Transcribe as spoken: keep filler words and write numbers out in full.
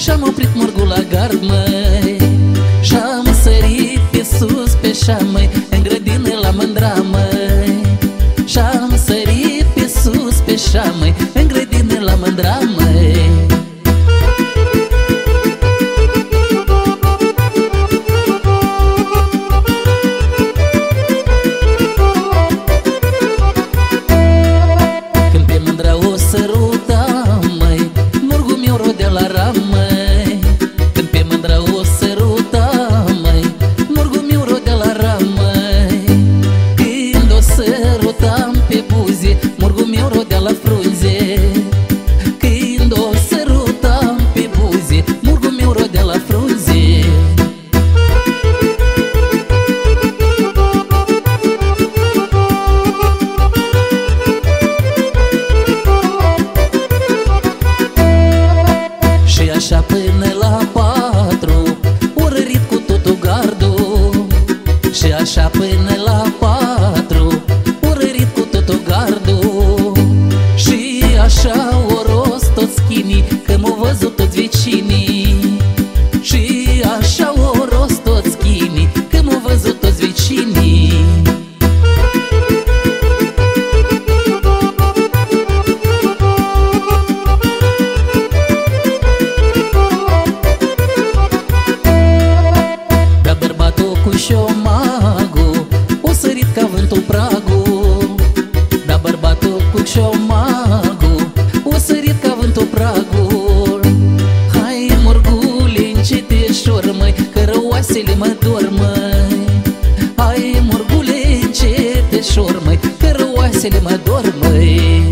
Și-am oprit morgul la gard, măi, Și-am sărit pe sus pe șa, măi, în grădină la mândra, măi. Și-am sărit pe sus pe șa, măi, în grădină la mândra, măi. Când pe mândra o sărutam, măi, morgul meu rodea la ram, măi. Când pe mândra o sărutam, măi, morgul meu rodea la ram, măi. Când o sărutam pe buze, morgul meu rodea la frunze. Când o sărutam pe buze, morgul meu rodea la frunze. Și așa până la patru o rărit cu totul gardul. Și așa până la patru o rărit cu totul gardul. Și așa o rost toți chinii, că m-au văzut toți vecinii. Și așa o rost toți chinii, că m-au văzut toți vecinii. Dar bărbatul cu șomagul o sărit ca vântul pragul. Dar bărbatul cu șomagul o sărit ca vântul pragul. Hai, morgule, înceteșor, măi, că răoasele mă dor, măi. Hai, morgule, înceteșor, măi, că răoasele mă dor, măi.